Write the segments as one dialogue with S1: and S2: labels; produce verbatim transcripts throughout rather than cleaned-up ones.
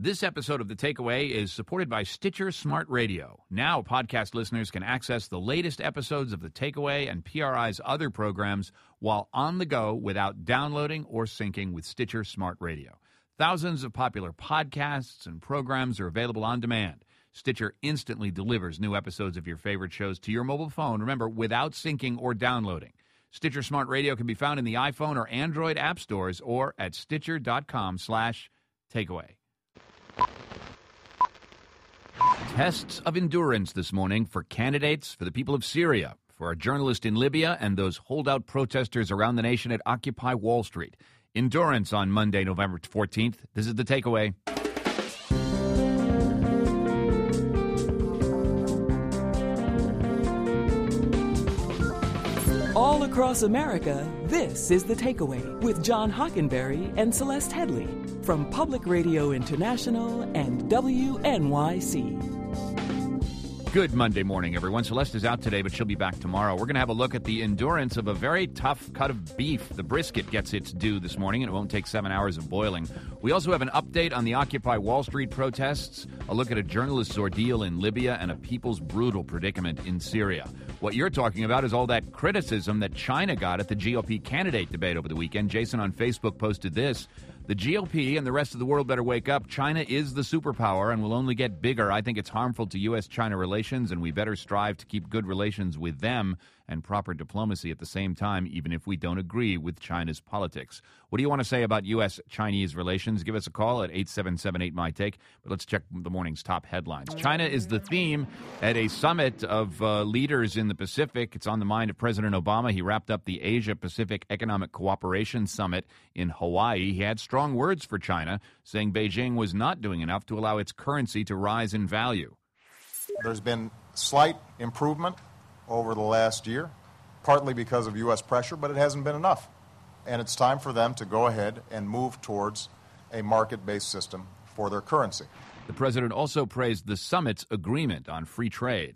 S1: This episode of The Takeaway is supported by Stitcher Smart Radio. Now, podcast listeners can access the latest episodes of The Takeaway and P R I's other programs while on the go without downloading or syncing with Stitcher Smart Radio. Thousands of popular podcasts and programs are available on demand. Stitcher instantly delivers new episodes of your favorite shows to your mobile phone, remember, without syncing or downloading. Stitcher Smart Radio can be found in the iPhone or Android app stores or at stitcher.com slash takeaway. Tests of endurance this morning for candidates for the people of Syria, for a journalist in Libya, and those holdout protesters around the nation at Occupy Wall Street. Endurance on Monday, November fourteenth. This is The Takeaway.
S2: All across America, this is The Takeaway with John Hockenberry and Celeste Headley from Public Radio International and W N Y C.
S1: Good Monday morning, everyone. Celeste is out today, but she'll be back tomorrow. We're going to have a look at the endurance of a very tough cut of beef. The brisket gets its due this morning, and it won't take seven hours of boiling. We also have an update on the Occupy Wall Street protests, a look at a journalist's ordeal in Libya, and a people's brutal predicament in Syria. What you're talking about is all that criticism that China got at the G O P candidate debate over the weekend. Jason on Facebook posted this. The G O P and the rest of the world better wake up. China is the superpower and will only get bigger. I think it's harmful to U S China relations, and we better strive to keep good relations with them and proper diplomacy at the same time, even if we don't agree with China's politics. What do you want to say about U S Chinese relations? Give us a call at eight seven seven eight, M Y Take. But let's check the morning's top headlines. China is the theme at a summit of uh, leaders in the Pacific. It's on the mind of President Obama. He wrapped up the Asia-Pacific Economic Cooperation Summit in Hawaii. He had strong words for China, saying Beijing was not doing enough to allow its currency to rise in value.
S3: There's been slight improvement over the last year, partly because of U S pressure, but it hasn't been enough. And it's time for them to go ahead and move towards a market-based system for their currency.
S1: The president also praised the summit's agreement on free trade.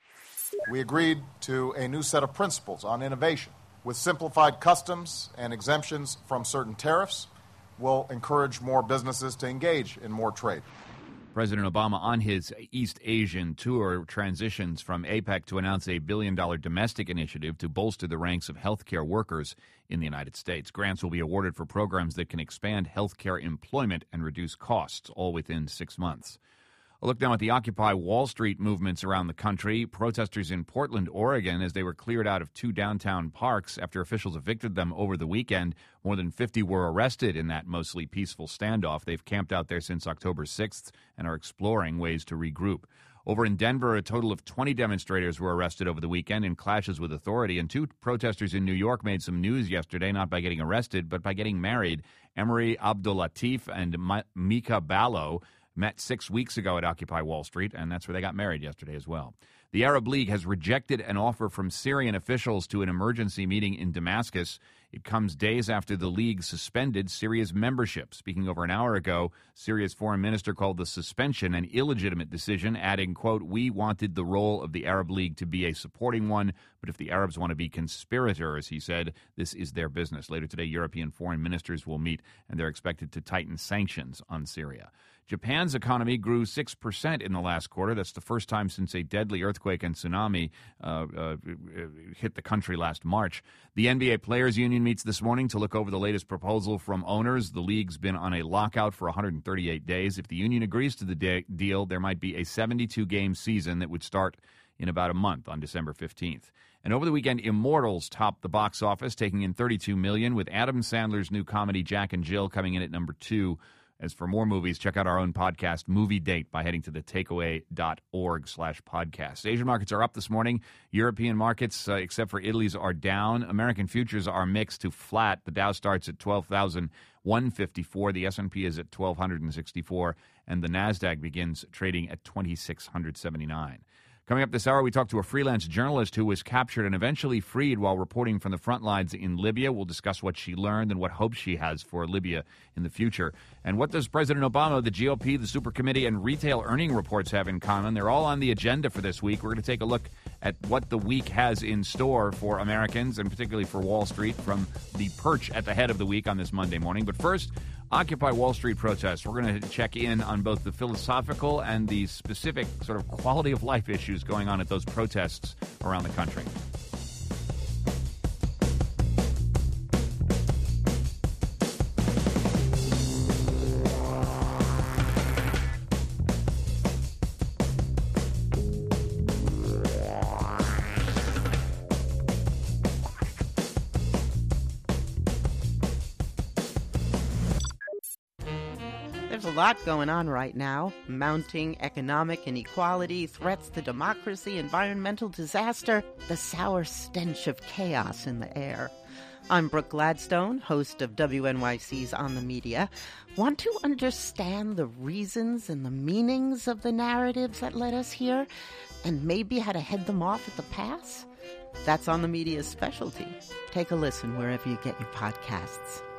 S3: We agreed to a new set of principles on innovation. With simplified customs and exemptions from certain tariffs, we'll encourage more businesses to engage in more trade.
S1: President Obama, on his East Asian tour, transitions from APEC to announce a billion-dollar domestic initiative to bolster the ranks of healthcare workers in the United States. Grants will be awarded for programs that can expand healthcare employment and reduce costs, all within six months. A look now at the Occupy Wall Street movements around the country. Protesters in Portland, Oregon, as they were cleared out of two downtown parks after officials evicted them over the weekend. More than fifty were arrested in that mostly peaceful standoff. They've camped out there since October sixth and are exploring ways to regroup. Over in Denver, a total of twenty demonstrators were arrested over the weekend in clashes with authority, and two protesters in New York made some news yesterday, not by getting arrested, but by getting married. Emery Abdulatif and Ma- Mika Ballo met six weeks ago at Occupy Wall Street, and that's where they got married yesterday as well. The Arab League has rejected an offer from Syrian officials to an emergency meeting in Damascus. It comes days after the League suspended Syria's membership. Speaking over an hour ago, Syria's foreign minister called the suspension an illegitimate decision, adding, quote, "We wanted the role of the Arab League to be a supporting one, but if the Arabs want to be conspirators," he said, "this is their business." Later today, European foreign ministers will meet, and they're expected to tighten sanctions on Syria. Japan's economy grew six percent in the last quarter. That's the first time since a deadly earthquake and tsunami uh, uh, hit the country last March. The N B A Players Union meets this morning to look over the latest proposal from owners. The league's been on a lockout for one hundred thirty-eight days. If the union agrees to the de- deal, there might be a seventy-two game season that would start in about a month on December fifteenth. And over the weekend, Immortals topped the box office, taking in thirty-two million dollars, with Adam Sandler's new comedy Jack and Jill coming in at number two. As for more movies, check out our own podcast, Movie Date, by heading to the takeaway.org slash podcast. Asian markets are up this morning. European markets, uh, except for Italy's, are down. American futures are mixed to flat. The Dow starts at twelve thousand one hundred fifty-four. The S and P is at twelve sixty-four. And the NASDAQ begins trading at twenty-six seventy-nine. Coming up this hour, we talk to a freelance journalist who was captured and eventually freed while reporting from the front lines in Libya. We'll discuss what she learned and what hopes she has for Libya in the future. And what does President Obama, the G O P, the Super Committee, and retail earning reports have in common? They're all on the agenda for this week. We're going to take a look at what the week has in store for Americans, and particularly for Wall Street, from the perch at the head of the week on this Monday morning. But first, Occupy Wall Street protests. We're going to check in on both the philosophical and the specific sort of quality of life issues going on at those protests around the country.
S4: There's a lot going on right now. Mounting economic inequality, threats to democracy, environmental disaster, the sour stench of chaos in the air. I'm Brooke Gladstone, host of W N Y C's On the Media. Want to understand the reasons and the meanings of the narratives that led us here, and maybe how to head them off at the pass? That's On the Media's specialty. Take a listen wherever you get your podcasts.